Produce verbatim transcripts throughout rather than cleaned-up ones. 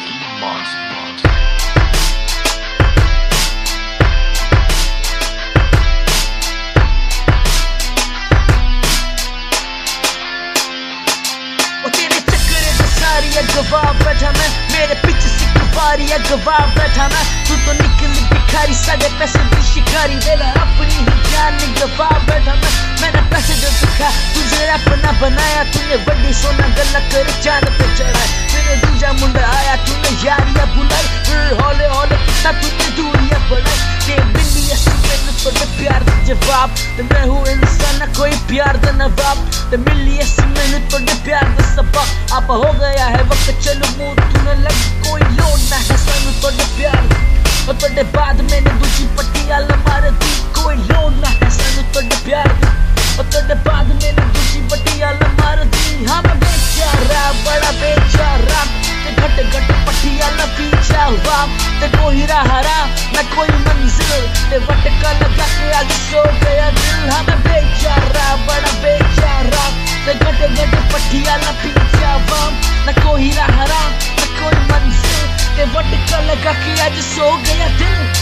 गवा बैठा मैं मेरे पीछे से कुफारी है गवा बैठा मैं तू तो निकली भिखारी साढ़े पैसे दी शिकारी वेला अपनी ही जान गवा बैठा मैं मैंने पैसे जो दिखा तुझे अपना बनाया तूने बड़ी सोना गला कर चांद पे चढ़ाया फिर दूजा मुंडा आया तूने यारियां बुलाई फिर हौले हौले कितना तूने दूरियां बढ़ाई के बिल्ली ऐसी मैंने थोड़े प्यार दा जवाब ते मैं हूँ इंसान कोई प्यार दा नवाब ते मिली ऐसी मैंने थोड़े प्यार दा सबक आप हो गया है वक्त चलो मुँह तूने लग कोई लोड ना है सानू थोड़े प्यार और थोड़े बाद मैंने दूसरी पट्टियाल मार दी कोई लोड ना है सानू थोड़े प्यार और थोड़े बाद मैंने दूसरी पट्टियाल मार दी हाँ मैं बेचारा बड़ा बेचारा ते घट घट पट्टियाल पीछा हुआ ते कोई रहा मैं कोई मंजिल ते वटका लगा के आज सो गया दिल हाँ मैं बेचारा बड़ा बेचारा ते घट घट पट्टियाल पीछा हुआ न कोई रहा न कोई मंजिल ते वटका लगा के आज सो गया दिल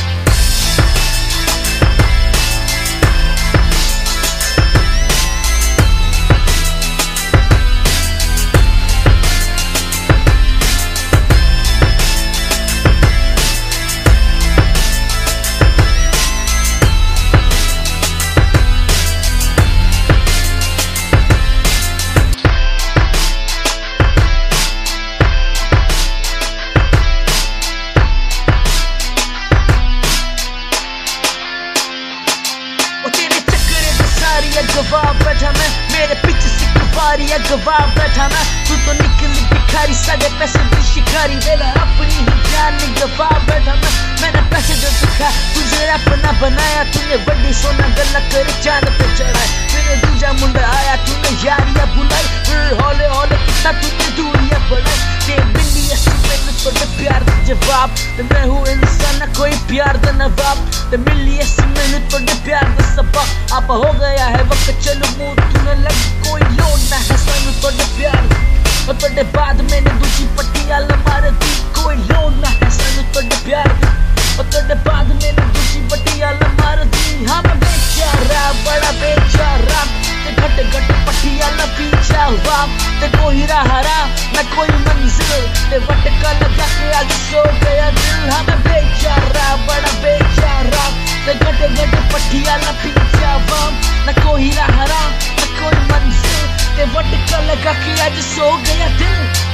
गवा बैठा मैं मेरे पीछे से कुफारी है गवा बैठा मैं तू तो निकली भिखारी साढ़े पैसे दी शिकारी वेला अपनी ही जान गवा बैठा मैं मैंने पैसे जो दिखा तुझे अपना बनाया तूने बड़ी सोना गला कर चांद पे चढ़ाया फिर दूजा मुंडा आया तूने यारियां बुलाई फिर हौले हौले कितना तूने दूरियां बढ़ाई के बिल्ली ऐसी मैंने थोड़े प्यार दा जवाब ते मैं हूँ इंसान कोई प्यार दा नवाब ते मिली ऐसी मैंने थोड़े प्यार दा सबक आप हो गया है वक्त चलो मुँह तूने लग कोई लोड ना है सानू थोड़े प्यार और थोड़े बाद मैंने दूसरी पट्टियाल मार दी कोई लोड ना है सानू थोड़े प्यार और थोड़े बाद मैंने दूसरी पट्टियाल मार दी हाँ मैं बेचारा बड़ा बेचारा ते घट घट पट्टियाल पीछा हुआ ते कोई रहा न कोई मंजिल ते वटका लगा के आज सो गया दिल हाँ मैं बेचारा बड़ा बेचारा ते घट घट पट्टियाल पीछा हुआ न कोई रहा न कोई मंजिल ते वटका लगा के आज सो गया दिल।